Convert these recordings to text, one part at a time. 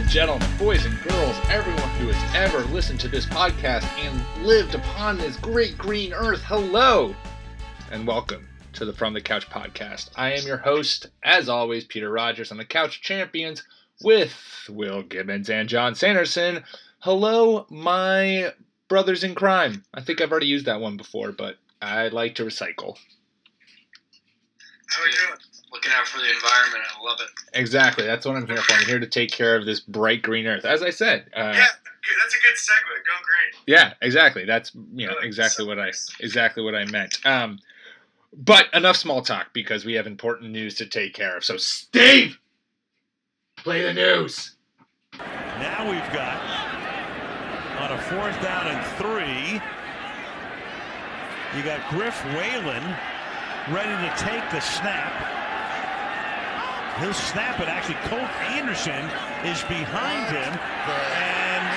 and gentlemen, boys and girls, everyone who has ever listened to this podcast and lived upon this great green earth, hello, and welcome to the From the Couch podcast. I am your host, as always, Peter Rogers on the Couch Champions with Will Gibbons and John Sanderson. Hello, my brothers in crime. I think I've already used that one before, but I like to recycle. How are you doing? Looking out for the environment. I love it. Exactly. That's what I'm here for. I'm here to take care of this bright green earth. As I said. Yeah, that's a good segue. Go green. Yeah, exactly. That's exactly what I meant. But enough small talk because we have important news to take care of. So, Steve, play the news. Now we've got on a 4th down and 3. You got Griff Whalen ready to take the snap. He'll snap it. Actually, Colt Anderson is behind him. And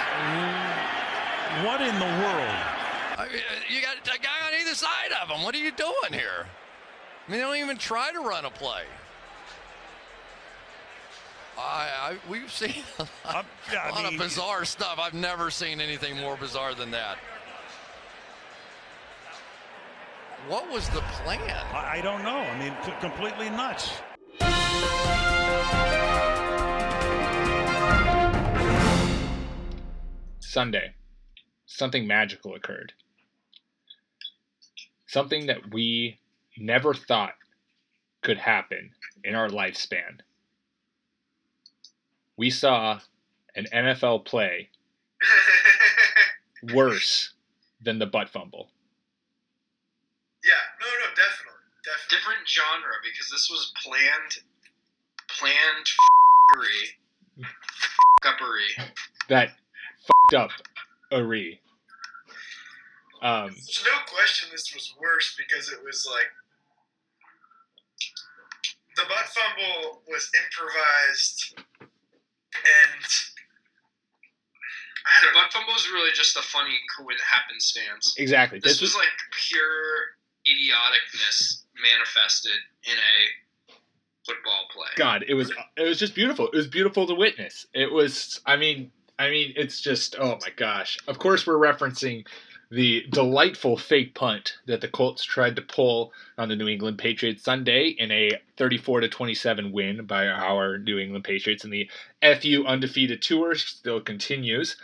what in the world? I mean, you got a guy on either side of him. What are you doing here? I mean, they don't even try to run a play. We've seen a lot of bizarre stuff. I've never seen anything more bizarre than that. What was the plan? I don't know. I mean, completely nuts. Sunday, something magical occurred. Something that we never thought could happen in our lifespan. We saw an NFL play worse than the butt fumble. Yeah, no, definitely. Different genre because this was planned f***ery. That f***ed up Ari. There's no question this was worse because it was like the butt fumble was improvised and The butt fumble was really just a funny happenstance. Exactly. This was like pure idioticness manifested in a football play. God, it was just beautiful. It was beautiful to witness. It was, I mean, it's just, oh my gosh. Of course, we're referencing the delightful fake punt that the Colts tried to pull on the New England Patriots Sunday in a 34-27 win by our New England Patriots, and the FU undefeated tour still continues.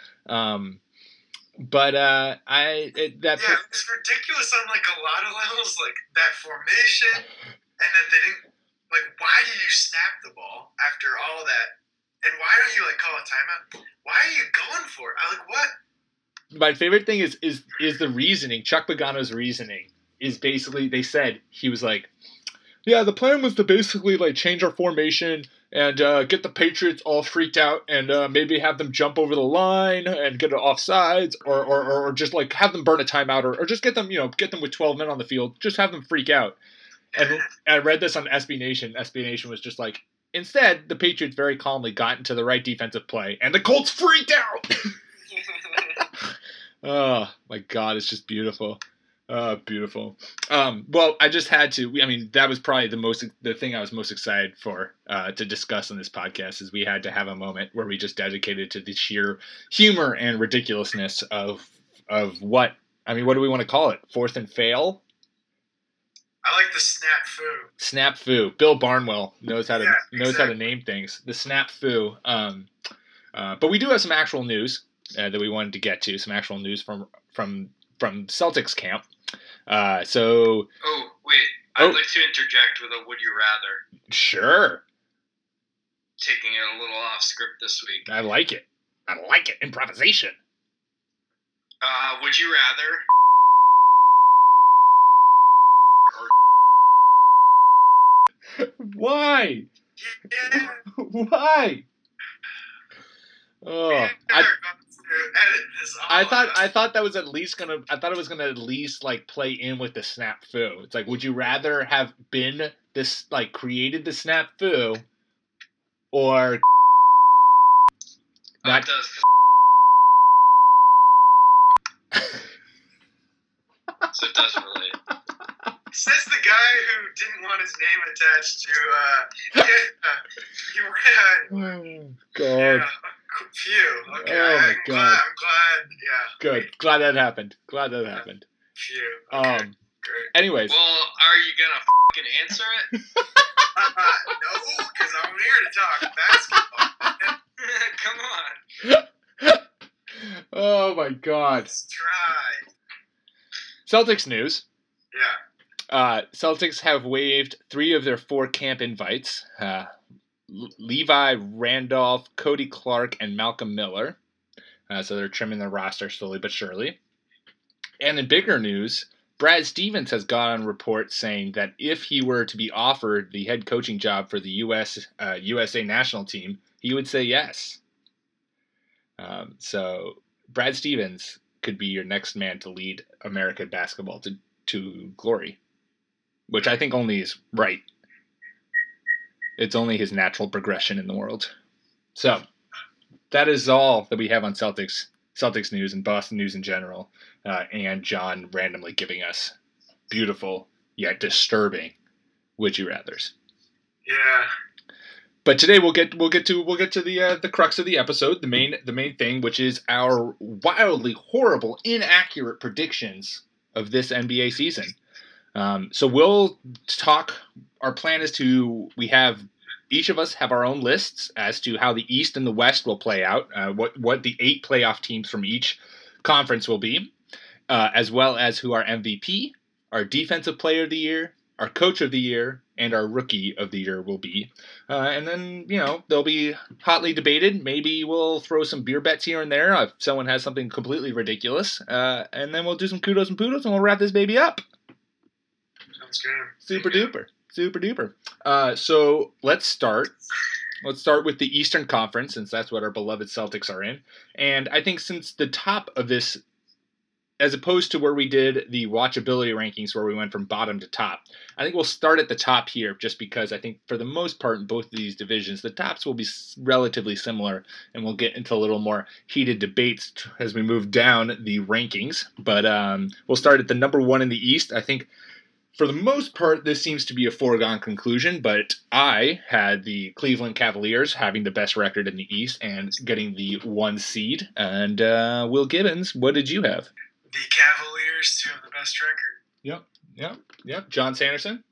It's ridiculous on like a lot of levels, like that formation, and that they didn't, like, why did you snap the ball after all that? And why don't you, like, call a timeout? Why are you going for it? I'm like, what? My favorite thing is the reasoning. Chuck Pagano's reasoning is basically, they said, he was like, yeah, the plan was to basically like change our formation and get the Patriots all freaked out and maybe have them jump over the line and get it offsides or just like have them burn a timeout or just get them with 12 men on the field, just have them freak out. And I read this on SB Nation. SB Nation was just like, instead, the Patriots very calmly got into the right defensive play and the Colts freaked out. Oh my God, it's just beautiful. Beautiful. Well, I just had to. I mean, that was probably the thing I was most excited for to discuss on this podcast. Is we had to have a moment where we just dedicated to the sheer humor and ridiculousness of what. I mean, what do we want to call it? Fourth and fail. I like the snap foo. Snap foo. Bill Barnwell knows how to name things. The snap foo. But we do have some actual news that we wanted to get to. Some actual news from Celtics camp. I'd like to interject with a would you rather. Sure. Taking it a little off script this week. I like it. Improvisation. Would you rather? Why? Yeah. Why? Oh, I thought that was at least gonna. I thought it was gonna at least like play in with the snap foo. It's like, would you rather have been this like created the snap foo, or not? It does. So it does relate. Says the guy who didn't want his name attached to. God. Yeah, phew. Okay. Oh my I'm God. glad. Yeah. Good. Glad that happened. Phew. Okay. Great. Anyways. Well, are you gonna fucking answer it? No, because I'm here to talk basketball. Come on. Oh my God. Let's try. Celtics news. Yeah. Celtics have waived 3 of their 4 camp invites. Levi, Randolph, Cody Clark, and Malcolm Miller. So they're trimming their roster slowly but surely. And in bigger news, Brad Stevens has gone on report saying that if he were to be offered the head coaching job for the USA national team, he would say yes. So Brad Stevens could be your next man to lead American basketball to glory, which I think only is right. It's only his natural progression in the world. So that is all that we have on Celtics news and Boston news in general, and John randomly giving us beautiful yet disturbing would you rathers. Yeah. But today we'll get to the crux of the episode, the main thing, which is our wildly horrible, inaccurate predictions of this NBA season. So we'll talk. Our plan is each of us have our own lists as to how the East and the West will play out, what the 8 playoff teams from each conference will be, as well as who our MVP, our Defensive Player of the Year, our Coach of the Year, and our Rookie of the Year will be. And then, they'll be hotly debated. Maybe we'll throw some beer bets here and there if someone has something completely ridiculous. And then we'll do some kudos and poodles, and we'll wrap this baby up. Sounds good. Super duper. So let's start. Let's start with the Eastern Conference, since that's what our beloved Celtics are in. And I think since the top of this, as opposed to where we did the watchability rankings where we went from bottom to top, I think we'll start at the top here, just because I think for the most part in both of these divisions, the tops will be relatively similar, and we'll get into a little more heated debates as we move down the rankings. But we'll start at the number 1 in the East. I think for the most part, this seems to be a foregone conclusion, but I had the Cleveland Cavaliers having the best record in the East and getting the 1 seed. And Will Gibbons, what did you have? The Cavaliers to have the best record. Yep. John Sanderson?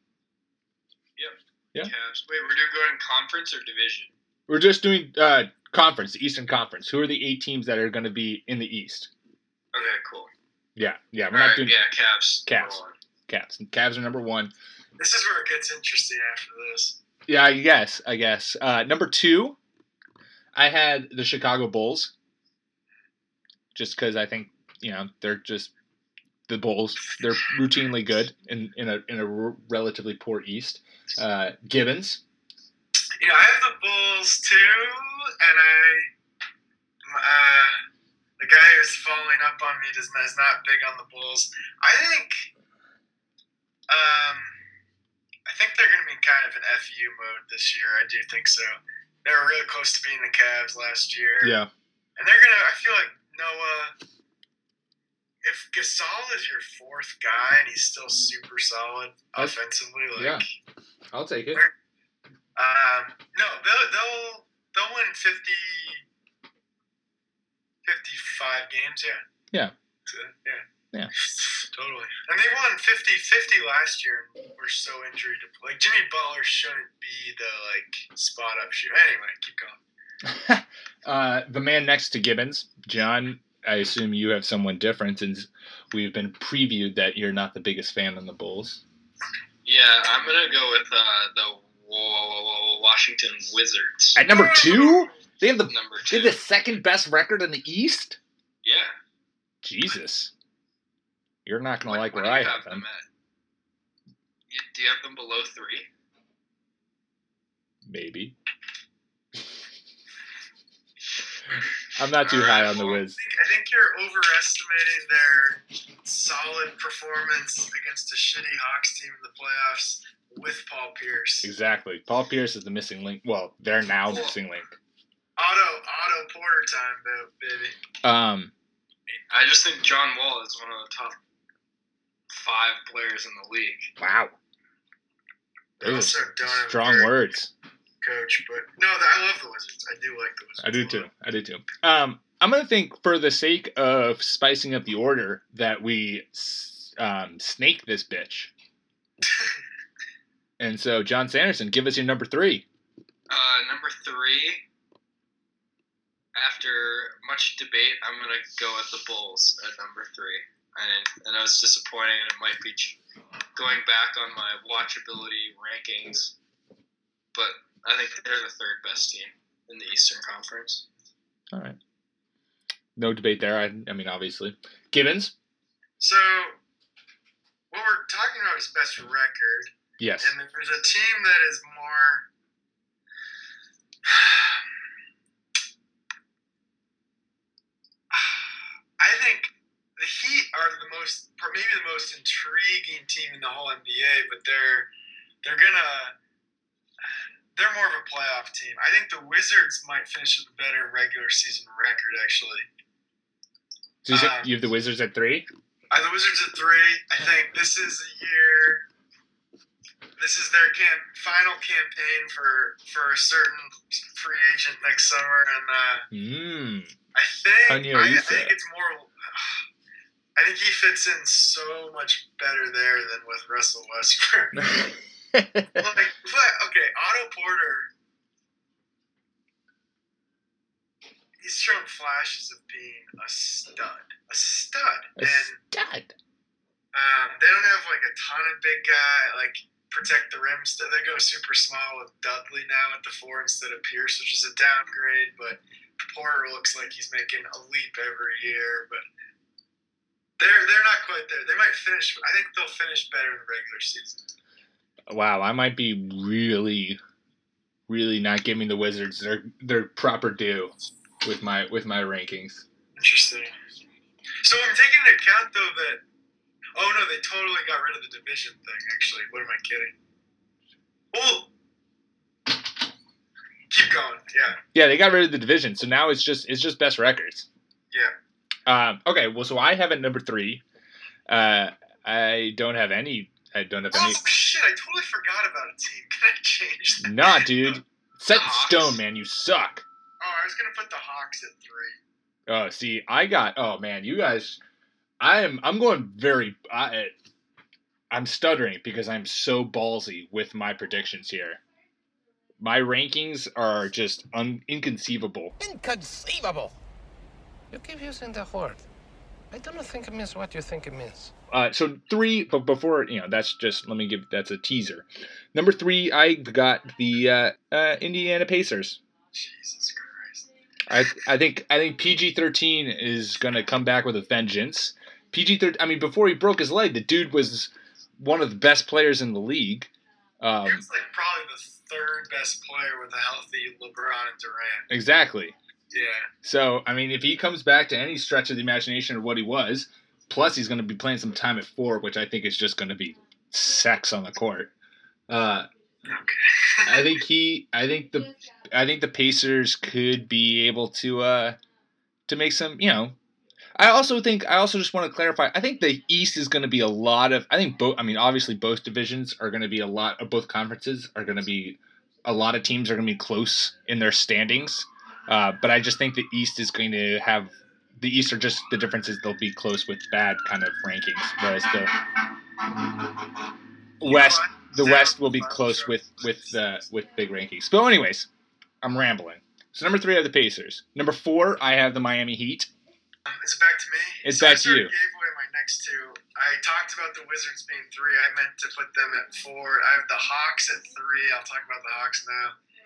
Yep. Cavs. Wait, we're going conference or division? We're just doing conference, the Eastern Conference. Who are the 8 teams that are going to be in the East? Okay, cool. Yeah. We're not doing Cavs. Cavs are number 1. This is where it gets interesting after this. Yeah, I guess. Number 2, I had the Chicago Bulls. Just because I think, they're just the Bulls. They're routinely good in a relatively poor East. Gibbons. I have the Bulls too, and the guy who's following up on me is not big on the Bulls. I think they're going to be in kind of an FU mode this year. I do think so. They were really close to being the Cavs last year. Yeah. And they're going to, I feel like Noah, if Gasol is your 4th guy and he's still super solid offensively, I'll take it. No, they'll win 55 games, yeah. Yeah. Totally. And they won 50-50 last year and were so injury depleted. Like, Jimmy Butler shouldn't be the, spot-up shooter. Anyway, keep going. The man next to Gibbons, John, I assume you have someone different, and we've been previewed that you're not the biggest fan of the Bulls. Yeah, I'm going to go with the Washington Wizards. At number 2? They have number 2. They have the second best record in the East? Yeah. Jesus. You're not going to like where I have them. Do you have them below 3? Maybe. I'm not too high on the Wiz. I think you're overestimating their solid performance against a shitty Hawks team in the playoffs with Paul Pierce. Exactly. Paul Pierce is the missing link. Well, they're now missing link. Otto Porter time, baby. I just think John Wall is one of the top 5 players in the league. Wow. Those are strong words. Coach, but no, I love the Wizards. I do like the Wizards. I do too. I'm going to think, for the sake of spicing up the order, that we snake this bitch. And so, John Sanderson, give us your number 3. Number 3, after much debate, I'm going to go with the Bulls at number 3. I know it's disappointing, and it might be going back on my watchability rankings, but I think they're the 3rd best team in the Eastern Conference. All right. No debate there. I mean, obviously. Gibbons? So, what we're talking about is best record. Yes. And there's a team that is more... I think the Heat are maybe the most intriguing team in the whole NBA, but they're more of a playoff team. I think the Wizards might finish with a better regular season record, actually. So you have the Wizards at 3? I have the Wizards at 3. I think this is a year. This is their final campaign for a certain free agent next summer, and I think it's more. I think he fits in so much better there than with Russell Westbrook. Otto Porter, he's shown flashes of being a stud. They don't have like a ton of big guy protect the rim. They go super small with Dudley now at the 4 instead of Pierce, which is a downgrade. But Porter looks like he's making a leap every year. But they're not quite there. They might finish. I think they'll finish better in the regular season. Wow, I might be really, really not giving the Wizards their proper due with my rankings. Interesting. So I'm taking into account though that. Oh no, they totally got rid of the division thing. Actually, what am I kidding? Well, keep going. Yeah. Yeah, they got rid of the division, so now it's just best records. Yeah. Okay. Well, so I have at number 3. I don't have any. Oh shit! I totally forgot about a team. Can I change that? Nah, dude. Set in stone, man. You suck. Oh, I was gonna put the Hawks at 3. Oh, see, oh man, you guys. I'm going very. I'm stuttering because I'm so ballsy with my predictions here. My rankings are just inconceivable. Inconceivable. You keep using the word. I don't think it means what you think it means. So 3, but before that's just that's a teaser. Number 3, I got the Indiana Pacers. Jesus Christ. I think PG-13 is gonna come back with a vengeance. PG-13. I mean, before he broke his leg, the dude was one of the best players in the league. He was probably the 3rd best player with a healthy LeBron and Durant. Exactly. Yeah. So, I mean, if he comes back to any stretch of the imagination of what he was, plus he's going to be playing some time at 4, which I think is just going to be sex on the court. Okay. I think the Pacers could be able to make some, I also just want to clarify. I think the East is going to be a lot of. Obviously both divisions are going to be both conferences are going to be a lot of teams are going to be close in their standings. But I just think the East is going to have. The East are just the difference is they'll be close with bad kind of rankings, whereas the West will be close with big rankings. But anyways, I'm rambling. So number 3 I have the Pacers. Number 4 I have the Miami Heat. Is it back to me? It's back to you. I gave away my next 2. I talked about the Wizards being 3. I meant to put them at 4. I have the Hawks at 3. I'll talk about the Hawks now.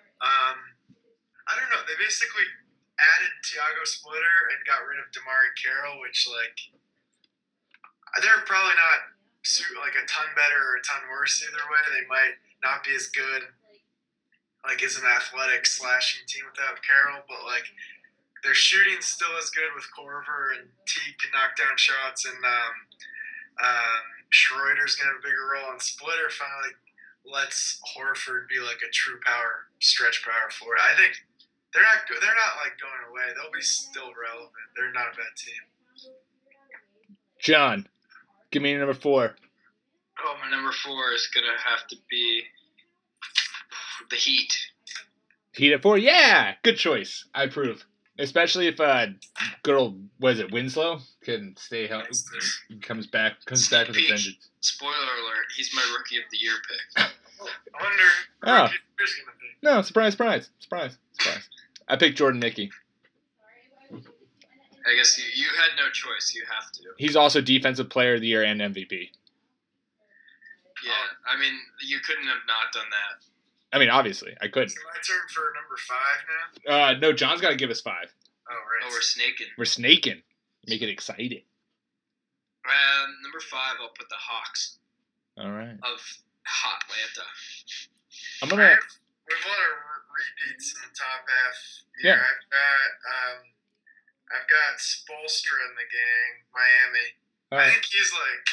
I don't know. They basically added Tiago Splitter and got rid of Damari Carroll, which they're probably not a ton better or a ton worse either way. They might not be as good as an athletic slashing team without Carroll, but their shooting's still as good with Korver, and Teague can knock down shots, and Schroeder's gonna have a bigger role, and Splitter finally lets Horford be a true stretch power forward. I think they're not going away. They'll be still relevant. They're not a bad team. John, Give me number 4. Oh, my number 4 is going to have to be the Heat. Heat at 4? Yeah! Good choice. I approve. Especially if good old, Winslow can stay healthy, comes back with a vengeance. Spoiler alert, he's my Rookie of the Year pick. I wonder who Rookie of the Year's going to be. No, surprise. I picked Jordan Mickey. I guess you had no choice. You have to. He's also Defensive Player of the Year and MVP. Yeah, I mean, you couldn't have not done that. I mean, obviously, I couldn't. Is it my turn for number 5 now? No, John's got to give us 5. Oh, right. Oh, we're snaking. We're snaking. Make it exciting. Number 5, I'll put the Hawks. All right. Of Hotlanta. I'm gonna. We have a lot of repeats in the top half here. Yeah. I've got Spoelstra in the gang, Miami. I think he's like.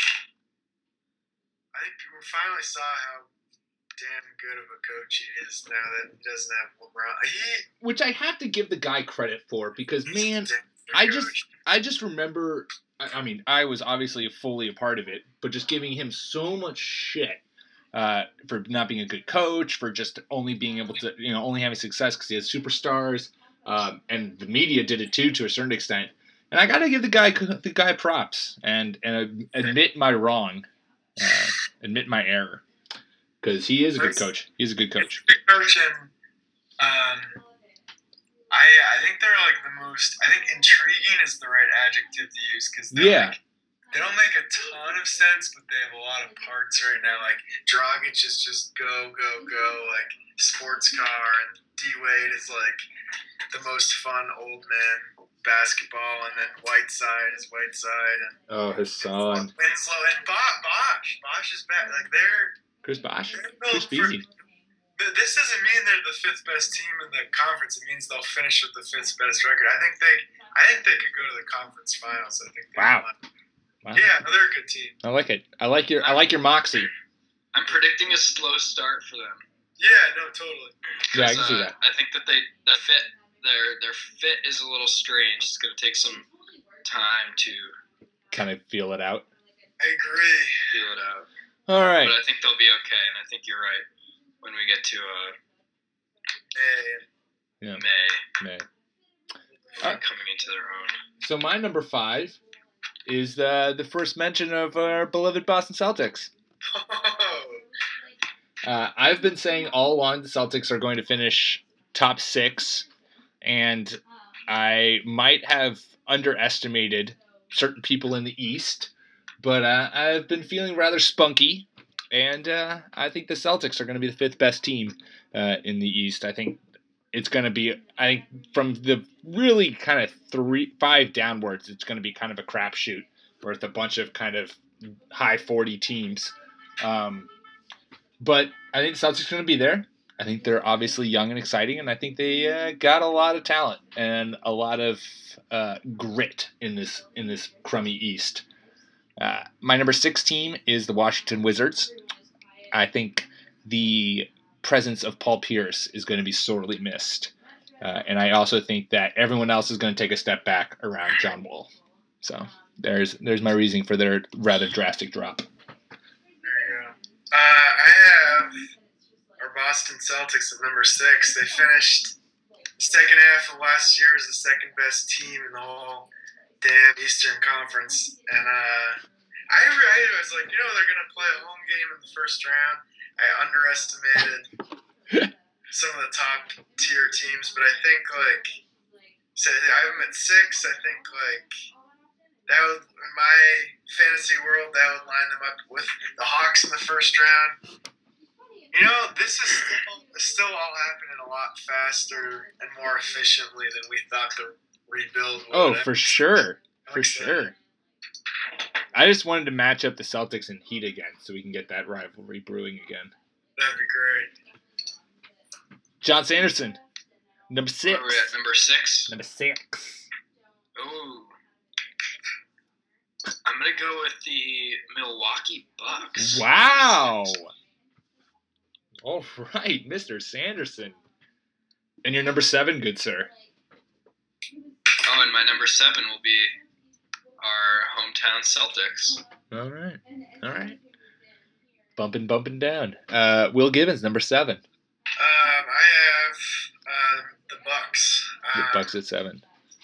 I think we finally saw how damn good of a coach he is now that he doesn't have LeBron. Which I have to give the guy credit for because, man, I just remember. I mean, I was obviously fully a part of it, but just giving him so much shit for not being a good coach, for just only being able to, only having success because he has superstars, and the media did it too to a certain extent. And I got to give the guy props and admit my wrong, admit my error, because he is a good coach. He's a good coach. Good coach, and I think they're like the most. I think intriguing is the right adjective to use because they don't make a ton of sense, but they have a lot of parts right now. Like Dragic is just go, like sports car, and D Wade is like the most fun old man basketball, and then Whiteside is Whiteside, and his son Winslow and Bosh is back. Like Chris Bosh. Chris Beasley. This doesn't mean they're the 5th best team in the conference. It means they'll finish with the 5th best record. I think they could go to the conference finals. I think. Wow. Yeah, they're a good team. I like it. I like your moxie. I'm predicting a slow start for them. Yeah, no, totally. Yeah, I can see that. I think that their fit is a little strange. It's going to take some time to kind of feel it out. I agree. Feel it out. All right. But I think they'll be okay, and I think you're right. When we get to May. Coming into their own. So my number 5 is the first mention of our beloved Boston Celtics. I've been saying all along the Celtics are going to finish top 6, and I might have underestimated certain people in the East, but I've been feeling rather spunky. And I think the Celtics are going to be the 5th best team in the East. I think it's going to be, from the really kind of 5 downwards, it's going to be kind of a crapshoot with a bunch of kind of high 40 teams. But I think the Celtics are going to be there. I think they're obviously young and exciting, and I think they got a lot of talent and a lot of grit in this crummy East. My number 6 team is the Washington Wizards. I think the presence of Paul Pierce is going to be sorely missed. And I also think that everyone else is going to take a step back around John Wall. So there's my reasoning for their rather drastic drop. There you go. I have our Boston Celtics at number 6. They finished the second half of last year as the second best team in the whole damn Eastern Conference, and I was like, they're gonna play a home game in the first round. I underestimated some of the top tier teams, but I think so I have them at 6. I think that would, in my fantasy world, that would line them up with the Hawks in the first round. This is still all happening a lot faster and more efficiently than we thought the rebuild would. Oh, for sure. For sure. I just wanted to match up the Celtics and Heat again so we can get that rivalry brewing again. That'd be great. John Sanderson, number 6. Where are we at? Number 6? Number 6. Ooh. I'm going to go with the Milwaukee Bucks. Wow. All right, Mr. Sanderson. And your number 7, good sir. Oh, and my number 7 will be our hometown Celtics. All right. Bumping down. Will Gibbons, number 7. I have the Bucks. The Bucks at 7.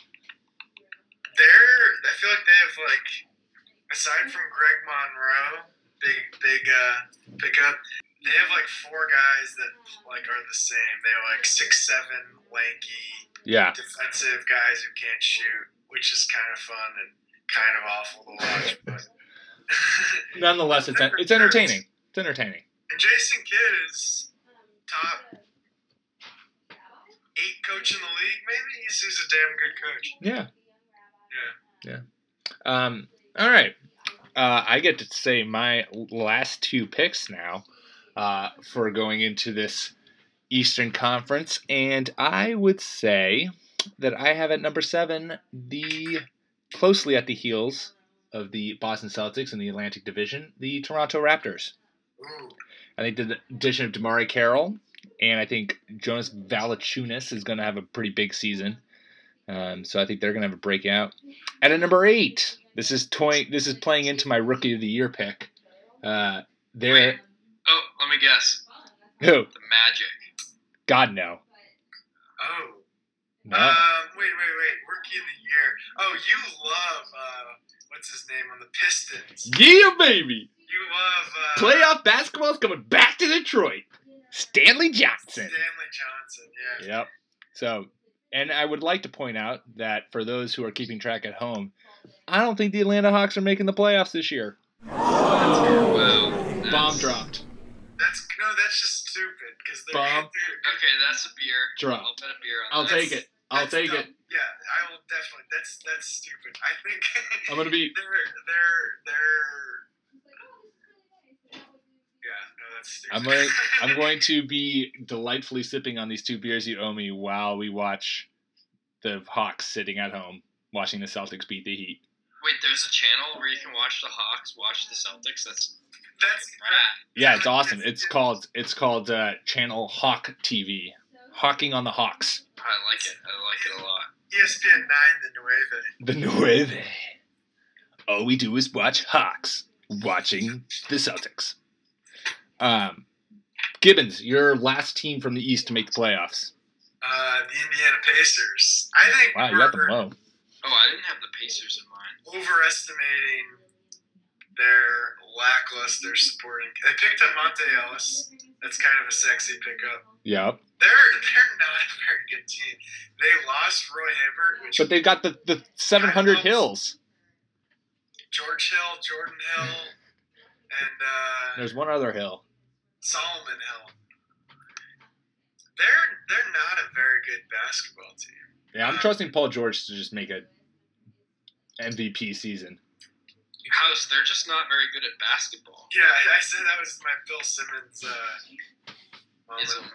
I feel like they have, like, aside from Greg Monroe, big pickup, they have, like, 4 guys that, like, are the same. They have, like, 6'7", lanky, defensive guys who can't shoot, which is kind of fun and kind of awful to watch. But nonetheless, it's entertaining. It's entertaining. And Jason Kidd is top 8 coach in the league, maybe? He's a damn good coach. Yeah. All right. I get to say my last 2 picks now for going into this Eastern Conference, and I would say that I have at number 7 closely at the heels of the Boston Celtics in the Atlantic Division, the Toronto Raptors. Ooh. I think the addition of DeMarre Carroll, and I think Jonas Valanciunas is going to have a pretty big season. So I think they're going to have a breakout. At a number 8, this is playing into my Rookie of the Year pick. Wait. Oh, let me guess. Who? The Magic. God, no. Oh. No. Wait. Rookie of the Year. Oh, you love, what's his name on the Pistons? Yeah, baby. You love, Playoff basketball's coming back to Detroit. Stanley Johnson. Yeah. Yep. So, and I would like to point out that for those who are keeping track at home, I don't think the Atlanta Hawks are making the playoffs this year. Whoa. Bomb dropped. That's just stupid because they're Bomb. Okay, that's a beer. Dropped. I'll bet a beer on I'll that. take it. I'll take dumb. it. Yeah, I will definitely. That's stupid. I think I'm gonna be. That's stupid. I'm going to be delightfully sipping on these 2 beers you owe me while we watch the Hawks sitting at home watching the Celtics beat the Heat. Wait, there's a channel where you can watch the Hawks watch the Celtics. That's rad. Yeah, it's awesome. It's called Channel Hawk TV. Hawking on the Hawks. I like it a lot. ESPN 9, the Nueve. The Nueve. All we do is watch Hawks watching the Celtics. Gibbons, your last team from the East to make the playoffs. The Indiana Pacers. I think Wow, you got them low. Oh, I didn't have the Pacers in mind. Overestimating their lackluster supporting. They picked up Monte Ellis. That's kind of a sexy pickup. Yep. They're not a very good team. They lost Roy Hibbert, but they've got the 700 Hills. George Hill, Jordan Hill, and there's one other Hill. Solomon Hill. They're not a very good basketball team. Yeah, I'm trusting Paul George to just make a MVP season. They're just not very good at basketball. Yeah, I said that was my Bill Simmons moment.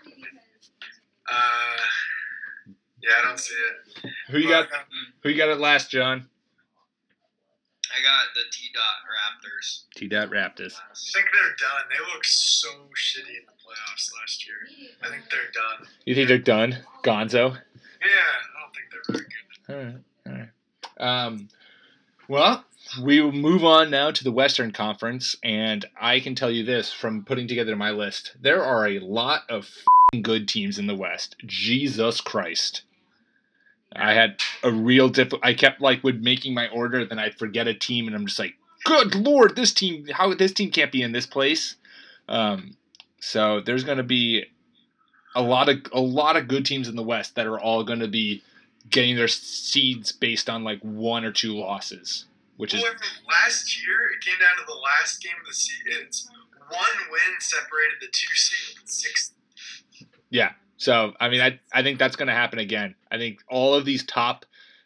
Yeah, I don't see it. Who you got at last, John? I got the T-Dot Raptors. T-Dot Raptors. I think they're done. They looked so shitty in the playoffs last year. I think they're done. You think they're done? Gonzo? Yeah, I don't think they're very good. All right. Well, we will move on now to the Western Conference, and I can tell you this from putting together my list. There are a lot of good teams in the West. Jesus Christ. I had a real I kept with making my order, then I'd forget a team, and I'm just like, good Lord, this team can't be in this place. So there's going to be a lot of good teams in the West that are all going to be getting their seeds based on 1 or 2 losses, which is last year. It came down to the last game of the season. It's 1 win separated the 2 seed and 6. Yeah. So, I mean, I think that's going to happen again. I think all of these top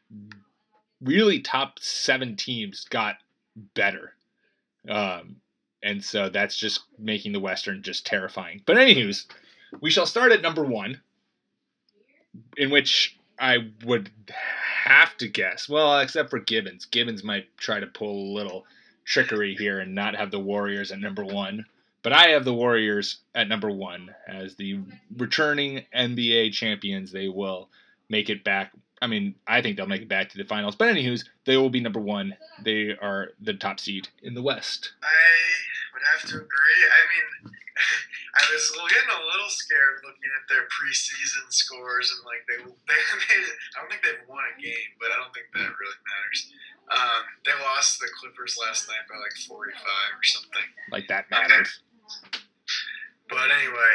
7 teams got better. And so that's just making the Western just terrifying. But anywho's, we shall start at number 1, in which I would have to guess. Well, except for Gibbons. Gibbons might try to pull a little trickery here and not have the Warriors at number 1. But I have the Warriors at number 1 as the returning NBA champions. They will make it back. I mean, I think they'll make it back to the finals. But anywho's, they will be number 1. They are the top seed in the West. I would have to agree. I mean, I was getting a little scared looking at their preseason scores and like they I don't think they've won a game, but I don't think that really matters. They lost the Clippers last night by like 45 or something. Like that matters. But anyway,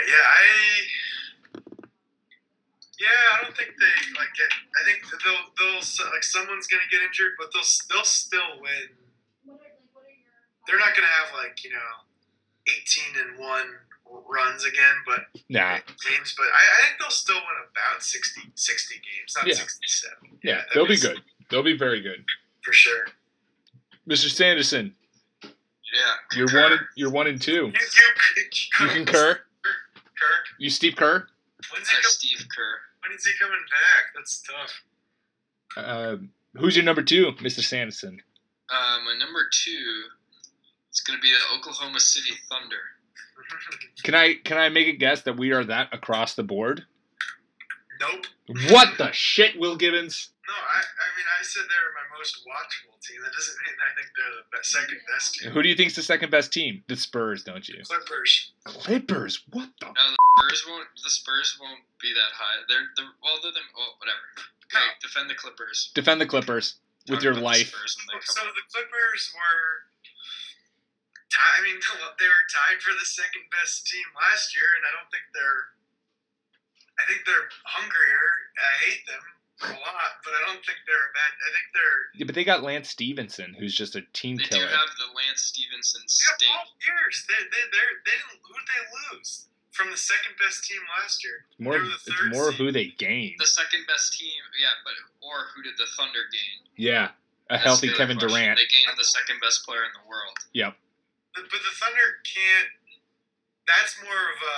I don't think they like get. I think they'll like someone's gonna get injured, but they'll still win. They're not gonna have like 18-1 runs again, but games. But I think they'll still win about 60 games, not 67. Yeah, they'll be good. They'll be very good for sure. Mr. Sanderson. Yeah, you're 1 and 2. You concur? Kirk? You Steve Kerr? Steve Kerr. When is he coming back? That's tough. Who's your number 2, Mr. Sanderson? My number 2 is going to be the Oklahoma City Thunder. Can I make a guess that we are that across the board? Nope. What the shit, Will Gibbons? No, I mean, I said they're my most watchable team. That doesn't mean I think they're the second best team. Who do you think's the second best team? The Spurs, don't you? Clippers. What the? No, the Spurs won't be that high. They're whatever. Okay, defend the Clippers. Defend the Clippers with your life. So the Clippers were. I mean, they were tied for the second best team last year, and I think they're hungrier. I hate them a lot, but I don't think they're bad. I think they're. Yeah, but they got Lance Stevenson, who's just a team killer. They do have the Lance Stevenson stink. Yeah, 12 years. They didn't. Who did they lose from the second best team last year? It's more who they gained. The second best team, or who did the Thunder gain? Yeah, a healthy Kevin Durant. They gained the second best player in the world. Yep. But the Thunder can't. That's more of a.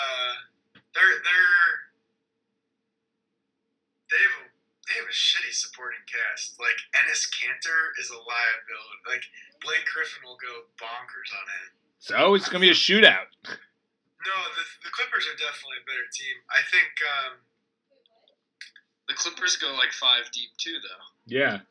They have a shitty supporting cast. Like Enes Kanter is a liability. Like Blake Griffin will go bonkers on him. So it's gonna be a shootout. No, the Clippers are definitely a better team. I think. The Clippers go like 5 deep too, though. Yeah.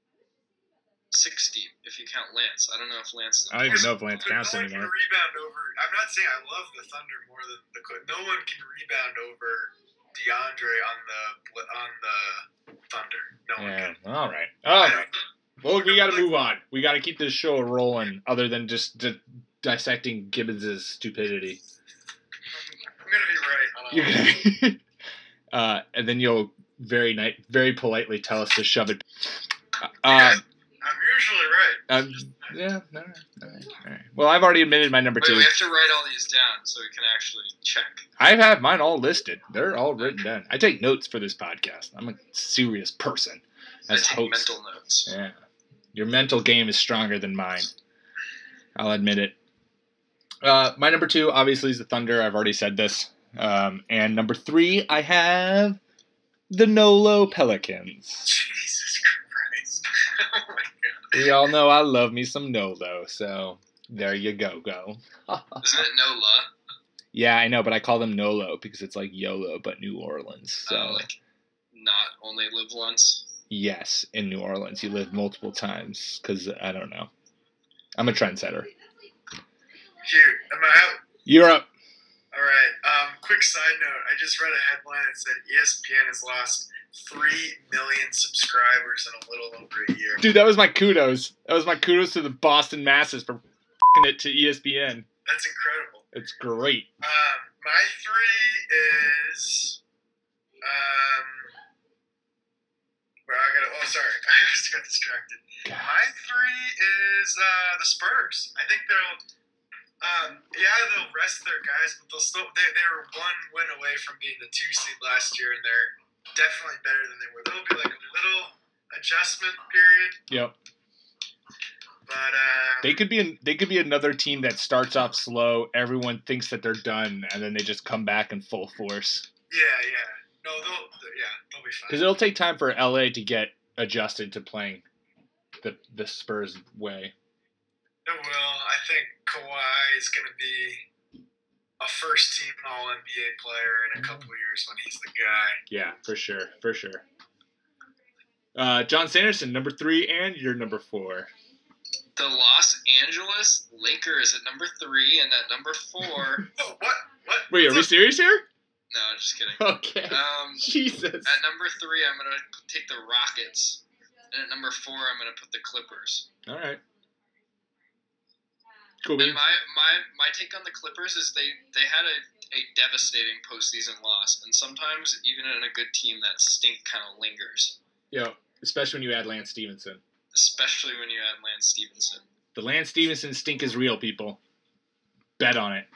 6 deep if you count Lance. I don't know if Lance. I don't even know if Lance counts anymore. No one can rebound over. I'm not saying I love the Thunder more than the Clippers. No one can rebound over DeAndre on the Thunder. No one can. All right. Well, we got to move on. We got to keep this show rolling. Other than just dissecting Gibbons' stupidity. I'm gonna be right. You're gonna. And then you'll very politely tell us to shove it. I'm usually right. All right. Well, I've already admitted my number 2. We have to write all these down so we can actually check. I have mine all listed. They're all written down. I take notes for this podcast. I'm a serious person. As I take host. mental notes. Yeah. Your mental game is stronger than mine. I'll admit it. My number 2, obviously, is the Thunder. I've already said this. And number 3, I have the Nolo Pelicans. Jesus Christ. Oh my God. We all know I love me some Nolo, so there you go. Isn't it Nola? Yeah, I know, but I call them Nolo because it's like YOLO, but New Orleans. So like not only live once? Yes, in New Orleans. You live multiple times because, I don't know. I'm a trendsetter. Here, am I out? You're up. All right. Quick side note. I just read a headline that said ESPN has lost 3 million subscribers in a little over a year. Dude, that was my kudos. That was my kudos to the Boston Masses for f***ing it to ESPN. That's incredible. It's great. My 3 is... I just got distracted. God. My 3 is the Spurs. I think they'll rest their guys, but they'll still they were 1 win away from being the 2 seed last year, and they're definitely better than they were. There'll be like a little adjustment period. Yep. But they could be another team that starts off slow. Everyone thinks that they're done, and then they just come back in full force. Yeah. No, they'll be fine. Because it'll take time for LA to get adjusted to playing the Spurs way. It will. I think Kawhi is going to be a first-team All-NBA player in a couple of years when he's the guy. Yeah, for sure. John Sanderson, number 3, and your number 4. The Los Angeles Lakers at number 3, and at number 4. Oh, what? Wait, are we serious here? No, just kidding. Okay. Jesus. At number 3, I'm gonna take the Rockets, and at number 4, I'm gonna put the Clippers. All right. Cool. And my take on the Clippers is they had a devastating postseason loss, and sometimes even in a good team, that stink kind of lingers. Yeah, especially when you add Lance Stevenson. Especially when you add Lance Stevenson. The Lance Stevenson stink is real, people. Bet on it.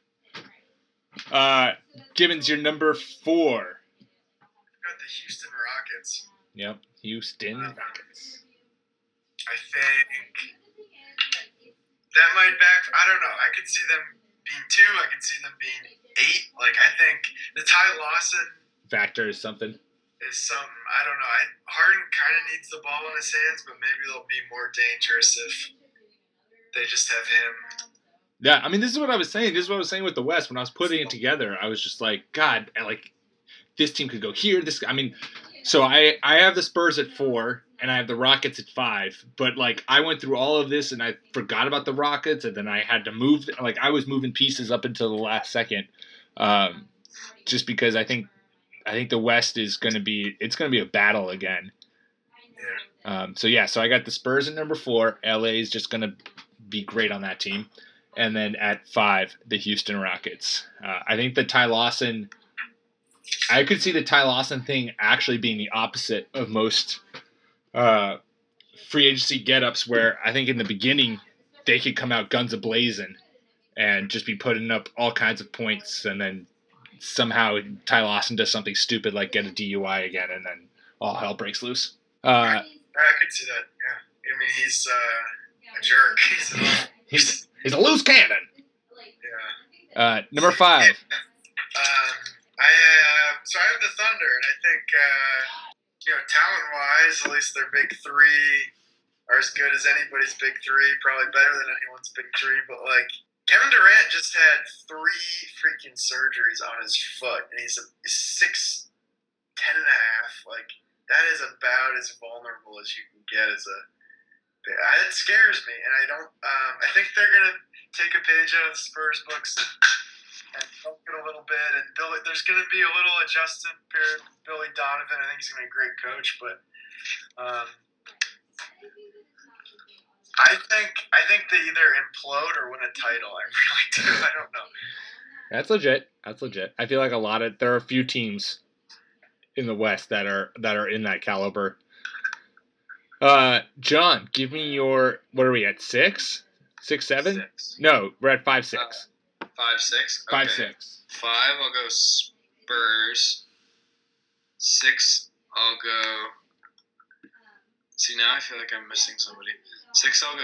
Gibbons, your number 4. Got the Houston Rockets. Yep, Houston Rockets. I think that might I don't know. I could see them being 2. I could see them being 8. Like, I think the Ty Lawson factor is something. I don't know. Harden kind of needs the ball in his hands, but maybe they'll be more dangerous if they just have him. Yeah, I mean, this is what I was saying. This is what I was saying with the West. When I was putting it together, I was just like, God, like, this team could go here. So I have the Spurs at 4, and I have the Rockets at 5. But, like, I went through all of this, and I forgot about the Rockets, and then I had to move. Like, I was moving pieces up until the last second, just because I think the West is going to be a battle again. So I got the Spurs at number 4. LA is just going to be great on that team. And then at 5, the Houston Rockets. I think I could see the Ty Lawson thing actually being the opposite of most free agency get-ups, where I think in the beginning they could come out guns a-blazing and just be putting up all kinds of points, and then somehow Ty Lawson does something stupid like get a DUI again, and then all hell breaks loose. I could see that, yeah. I mean, he's a jerk. He's a loose cannon. Yeah. Number 5. I have the Thunder, and I think, talent-wise, at least their big 3 are as good as anybody's big 3, probably better than anyone's big 3, but, like, Kevin Durant just had 3 freaking surgeries on his foot, and he's 6'10" and a half. Like, that is about as vulnerable as you can get as a. It scares me, and I don't. I think they're gonna take a page out of the Spurs books and milk it a little bit. And there's gonna be a little adjustment period. Billy Donovan, I think he's gonna be a great coach, but. I think they either implode or win a title. I really do. I don't know. That's legit. I feel like there are a few teams in the West that are in that caliber. John, give me your. What are we at? 6? 6, 7? 6. No, we're at 5, 6. 5, 6. Okay. 5, 6. 5, I'll go Spurs. 6, I'll go. See, now I feel like I'm missing somebody. 6, I'll go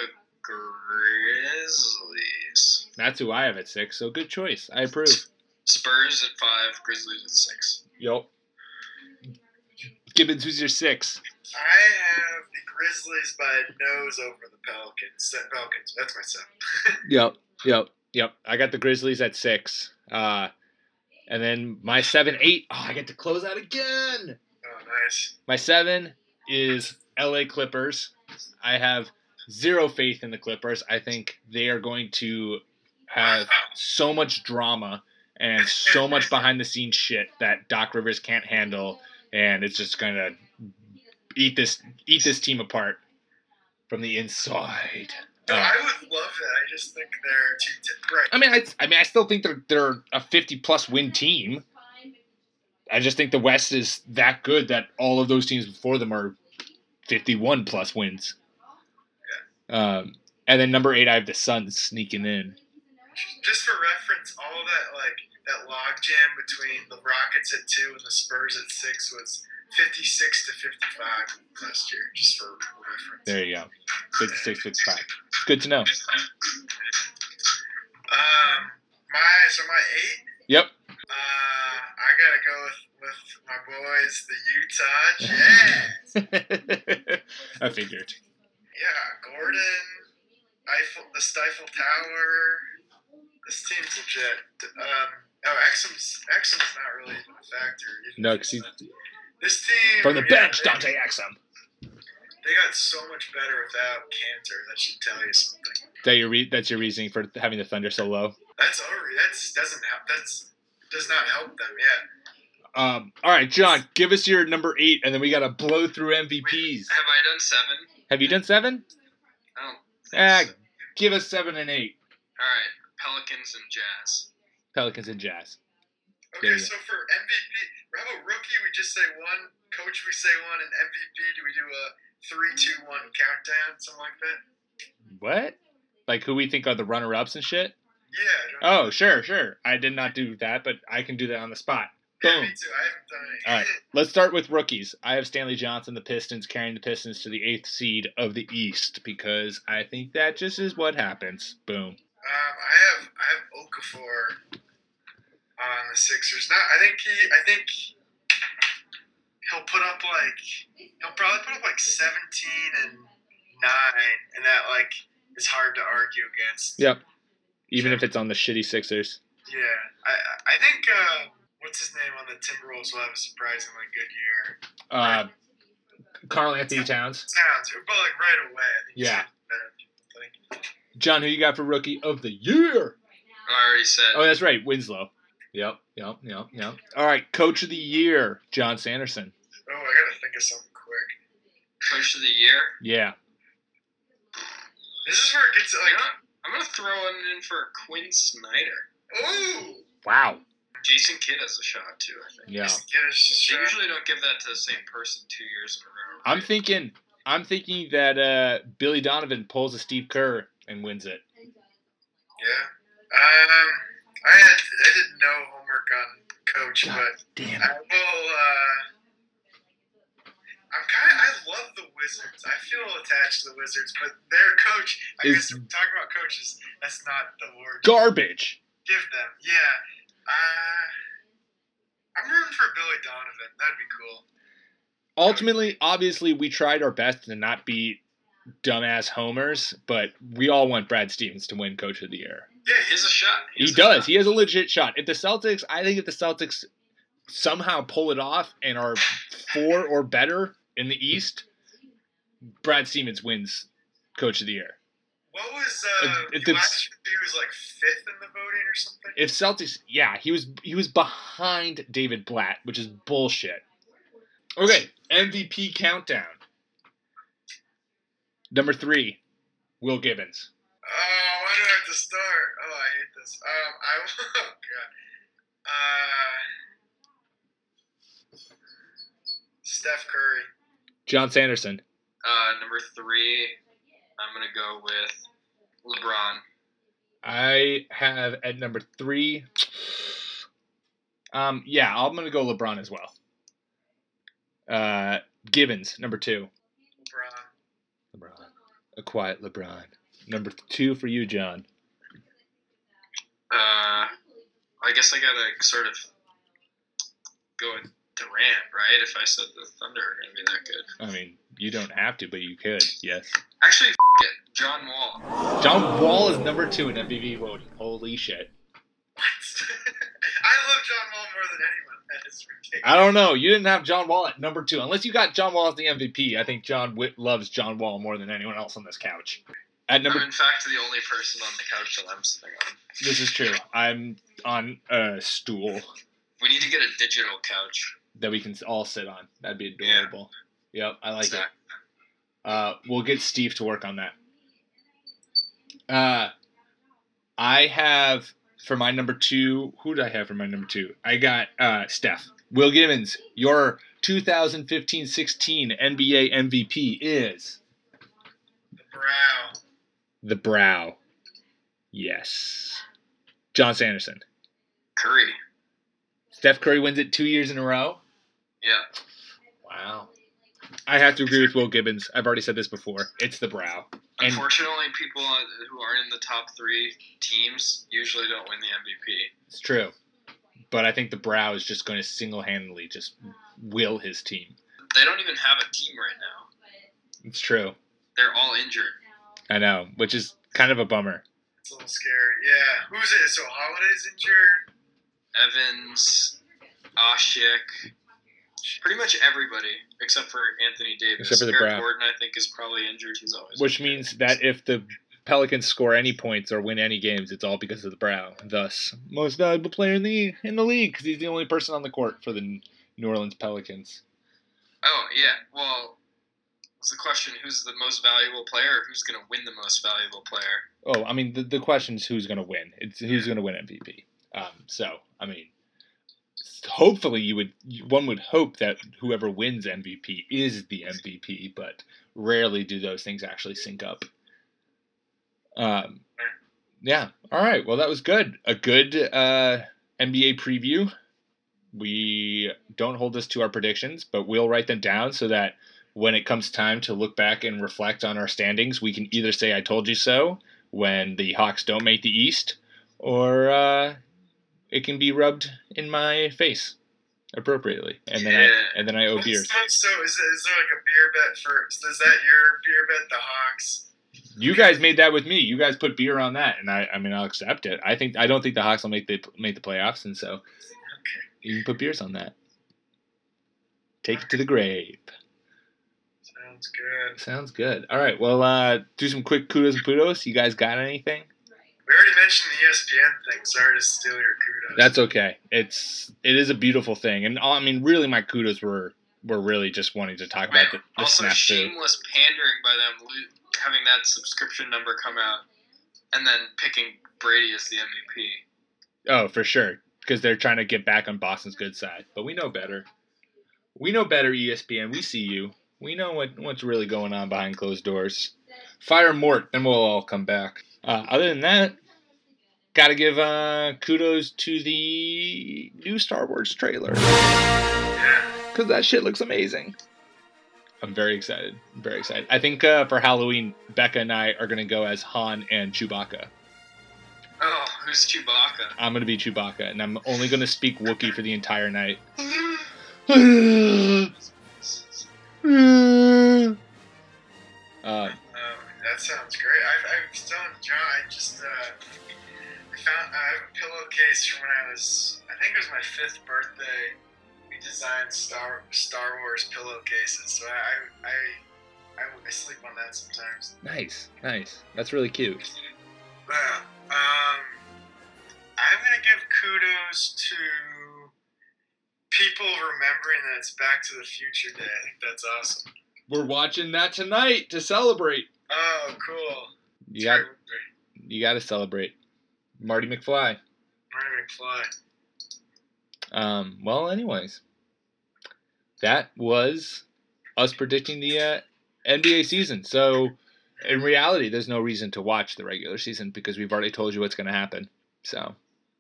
Grizzlies. That's who I have at 6, so good choice. I approve. Spurs at 5, Grizzlies at 6. Yup. Gibbons, who's your 6? I have the Grizzlies by a nose over the Pelicans. That's my 7. Yep. I got the Grizzlies at 6. And then my 7, 8. Oh, I get to close out again. Oh, nice. My 7 is LA Clippers. I have zero faith in the Clippers. I think they are going to have so much drama and so much behind-the-scenes shit that Doc Rivers can't handle, and it's just going to eat this team apart from the inside. No, I would love that. I just think they're too right. I mean, I still think they're a 50-plus win team. I just think the West is that good that all of those teams before them are 51-plus wins. Yeah. And then number 8, I have the Suns sneaking in. Just for reference, all that logjam between the Rockets at 2 and the Spurs at 6 was 56 to 55 last year, just for reference. There you go. 56, 55. It's good to know. My 8? Yep. I gotta go with my boys, the Utah Jazz. I figured. Yeah, Gordon, the Stifle Tower. This team's legit. Exum's not really a factor. No, because he's this team from the bench, Dante Exum. They got so much better without Cantor. That should tell you something. That's your reasoning for having the Thunder so low? That does not help them, yeah. All right, John, give us your number 8, and then we got to blow through MVPs. Wait, have I done 7? Have you done 7? I don't think so. Give us 7 and 8. All right, Pelicans and Jazz. Pelicans and Jazz. Okay, so for MVP, how about rookie, we just say 1, coach, we say 1, and MVP, do we do a 3-2-1 countdown, something like that? What? Like who we think are the runner-ups and shit? Yeah. Oh, sure. I did not do that, but I can do that on the spot. Yeah, Boom. me too. I haven't done any. All right, let's start with rookies. I have Stanley Johnson, the Pistons, carrying the Pistons to the 8th seed of the East because I think that just is what happens. Boom. I have Okafor on the Sixers. I think he'll probably put up like 17 and 9, and that is hard to argue against. Yep. Even if it's on the shitty Sixers. Yeah, I think what's his name on the Timberwolves will have a surprisingly good year. Karl Anthony Towns. But right away. I think yeah. Better. John, who you got for Rookie of the Year? I already said. Oh, that's right, Winslow. Yep. All right, Coach of the Year, John Sanderson. Oh, I gotta think of something quick. Coach of the Year? Yeah. This is where it gets I'm gonna throw one in for Quinn Snyder. Ooh. Wow. Jason Kidd has a shot too, I think. Yeah. They usually don't give that to the same person 2 years in a row. Right? I'm thinking that Billy Donovan pulls a Steve Kerr and wins it. Yeah. I did no homework on Coach, God but damn. I will. I love the Wizards. I feel attached to the Wizards, but their coach. I guess we're talking about coaches. That's not the word. Garbage. Give them, yeah. I'm rooting for Billy Donovan. That'd be cool. Ultimately, obviously, we tried our best to not be dumbass homers, but we all want Brad Stevens to win Coach of the Year. Yeah, he has a shot. He does. He has a legit shot. I think if the Celtics somehow pull it off and are 4 or better in the East, Brad Stevens wins Coach of the Year. What was last year? He was like 5th in the voting or something. If Celtics, yeah, he was behind David Blatt, which is bullshit. Okay, MVP countdown. Number 3, Will Gibbons. Oh, why do I have to start? Oh, I hate this. Oh God. Steph Curry. John Sanderson. Number 3, I'm gonna go with LeBron. I have at number 3. Yeah, I'm gonna go LeBron as well. Gibbons, number 2. LeBron. A quiet LeBron. Number 2 for you, John. I guess I gotta sort of go with Durant, right? If I said the Thunder are gonna be that good. I mean, you don't have to, but you could. Yes. Actually, it. John Wall. John Wall is number 2 in MVP voting. Holy shit. What? I love John Wall more than anyone. That is ridiculous. I don't know. You didn't have John Wall at number 2. Unless you got John Wall as the MVP, I think John loves John Wall more than anyone else on this couch. I'm in fact the only person on the couch that I'm sitting on. This is true. I'm on a stool. We need to get a digital couch that we can all sit on. That'd be adorable. Yeah. Yep, I like it. We'll get Steve to work on that. I have for my number 2. Who did I have for my number 2? I got Steph. Will Gibbons, your 2015-16 NBA MVP is The Brow. Yes. John Sanderson. Curry. Steph Curry wins it 2 years in a row? Yeah. Wow. I have to agree with Will Gibbons. I've already said this before. It's The Brow. Unfortunately, people who are in the top 3 teams usually don't win the MVP. It's true. But I think The Brow is just going to single-handedly just will his team. They don't even have a team right now. It's true. They're all injured. I know, which is kind of a bummer. It's a little scary. Yeah. Who's it? So Holiday's injured? Evans, Ashik. Pretty much everybody, except for Anthony Davis. Except for the Eric Browns. Gordon, I think, is probably injured. He's always Which injured. means that if the Pelicans score any points or win any games, it's all because of the Brown. Thus, most valuable player in the league because he's the only person on the court for the New Orleans Pelicans. Oh, yeah. Well, it's the question, who's the most valuable player or who's going to win the most valuable player? Oh, I mean, the question is who's going to win. It's who's going to win MVP. So, I mean, hopefully one would hope that whoever wins MVP is the MVP, but rarely do those things actually sync up. Yeah. All right. Well, that was good. A good NBA preview. We don't hold us to our predictions, but we'll write them down so that when it comes time to look back and reflect on our standings, we can either say "I told you so" when the Hawks don't make the East, or it can be rubbed in my face appropriately, and then I owe beers. So is there like a beer bet first? Is that your beer bet, the Hawks? You guys made that with me. You guys put beer on that, and I mean, I'll accept it. I don't think the Hawks will make the playoffs, and so you can put beers on that. Take it to the grave. Sounds good. Sounds good. All right. Well, do some quick kudos and kudos. You guys got anything? We already mentioned the ESPN thing. Sorry to steal your kudos. That's okay. It is a beautiful thing, and I mean, really, my kudos were really just wanting to talk about the also snap shameless pandering by them having that subscription number come out and then picking Brady as the MVP. Oh, for sure, because they're trying to get back on Boston's good side. But we know better. We know better, ESPN. We see you. We know what's really going on behind closed doors. Fire Mort, then we'll all come back. Other than that, gotta give kudos to the new Star Wars trailer. Because that shit looks amazing. I'm very excited. I think for Halloween, Becca and I are going to go as Han and Chewbacca. Oh, who's Chewbacca? I'm going to be Chewbacca, and I'm only going to speak Wookiee for the entire night. That sounds great. I was telling John, I found I have a pillowcase from when I think it was my 5th birthday. We designed Star Wars pillowcases, so I sleep on that sometimes. Nice. That's really cute. I'm gonna give kudos to people remembering that it's Back to the Future Day. I think that's awesome. We're watching that tonight to celebrate. Oh, cool. You got to celebrate. Marty McFly. Well, anyways, that was us predicting the NBA season. So, in reality, there's no reason to watch the regular season because we've already told you what's going to happen. So,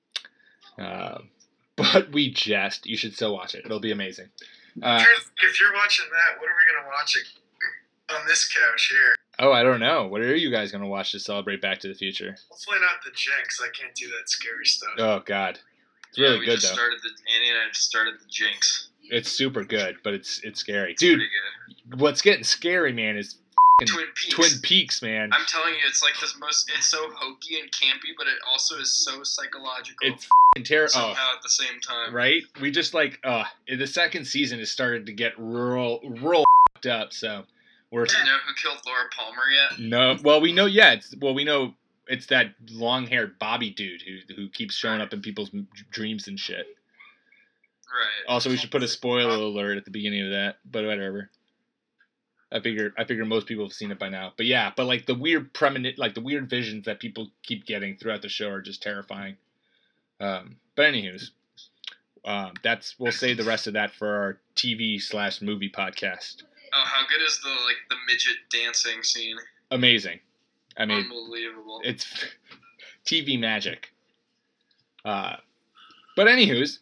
but you should still watch it. It'll be amazing. If you're watching that, what are we going to watch on this couch here? Oh, I don't know. What are you guys going to watch to celebrate Back to the Future? Hopefully not the Jinx. I can't do that scary stuff. Oh, God. It's really good, though. Annie and I just started the Jinx. It's super good, but it's scary. Dude, what's getting scary, man, is Twin Peaks, man. I'm telling you, it's like it's so hokey and campy, but it also is so psychological. It's terrible. Somehow at the same time. Right? We just the second season has started to get real up, so we're... Do you know who killed Laura Palmer yet? No. Well, we know, yeah. We know it's that long-haired Bobby dude who keeps showing up in people's dreams and shit. Right. Also, we should put a spoiler alert at the beginning of that, but whatever. I figure most people have seen it by now. But yeah, but the weird visions that people keep getting throughout the show are just terrifying. But anywho's, we'll save the rest of that for our TV/movie podcast. Oh, how good is the midget dancing scene? Amazing. I mean, unbelievable. It's TV magic. But anywho's,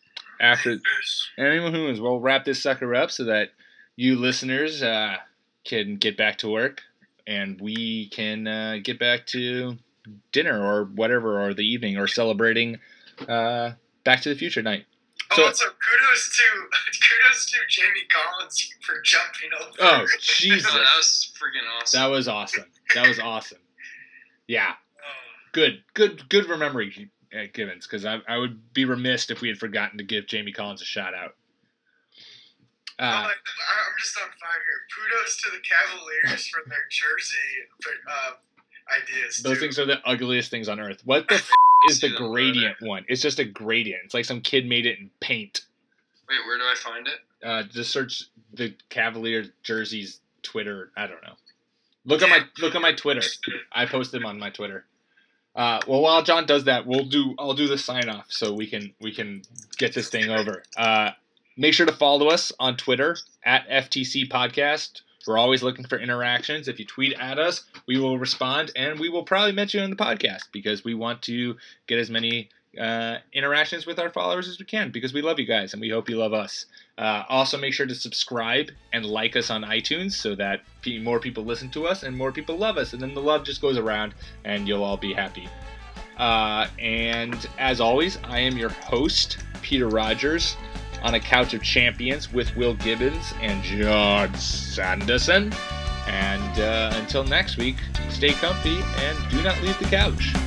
we'll wrap this sucker up so that you listeners can get back to work and we can get back to dinner or whatever, or the evening, or celebrating Back to the Future night. So kudos to Jamie Collins for jumping over. Oh, Jesus. That was freaking awesome. That was awesome. Yeah. Good remembering, Givens, because I would be remiss if we had forgotten to give Jamie Collins a shout out. I'm just on fire here. Kudos to the Cavaliers for their jersey ideas. Those things are the ugliest things on earth. What the is the gradient one? It's just a gradient. It's like some kid made it in paint. Wait, where do I find it? Just search the Cavaliers jerseys Twitter. I don't know. Look at my Twitter. I post them on my Twitter. Well, while John does that, I'll do the sign off so we can get this thing over. Make sure to follow us on Twitter at FTC Podcast. We're always looking for interactions. If you tweet at us, we will respond, and we will probably mention you on the podcast because we want to get as many interactions with our followers as we can because we love you guys and we hope you love us. Also, make sure to subscribe and like us on iTunes so that more people listen to us and more people love us, and then the love just goes around and you'll all be happy. And as always, I am your host, Peter Rogers, on a couch of champions with Will Gibbons and John Sanderson. And until next week, stay comfy and do not leave the couch.